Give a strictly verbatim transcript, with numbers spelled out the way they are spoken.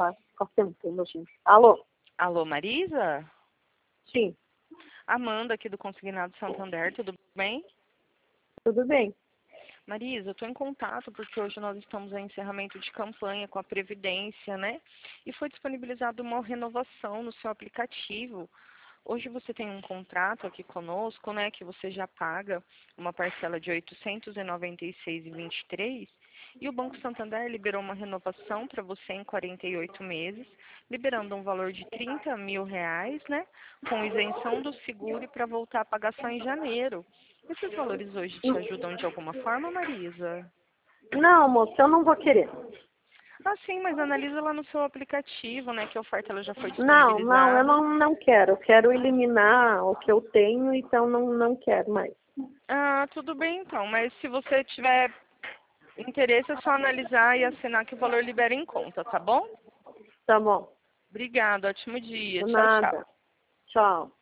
tá? Qualquer tempo, imagina. Alô? Alô, Marisa? Sim, Amanda aqui do Consignado Santander, tudo bem? tudo bem. Marisa, eu estou em contato porque hoje nós estamos em encerramento de campanha com a Previdência, né? E foi disponibilizada uma renovação no seu aplicativo. Hoje você tem um contrato aqui conosco, né? Que você já paga uma parcela de oitocentos e noventa e seis reais e vinte e três centavos. E o Banco Santander liberou uma renovação para você em quarenta e oito meses, liberando um valor de trinta mil reais, né? Com isenção do seguro e para voltar a pagar só em janeiro. Esses valores hoje te ajudam de alguma forma, Marisa? Não, moço, eu não vou querer. Ah, sim, mas analisa lá no seu aplicativo, né? Que a oferta ela já foi Não, não, eu disponibilizada. não, não quero. Eu quero eliminar o que eu tenho, então não, não quero mais. Ah, tudo bem então, mas se você tiver interesse é só analisar e assinar que o valor libera em conta, tá bom? Tá bom. Obrigada, ótimo dia. De Tchau, tchau. nada. Tchau.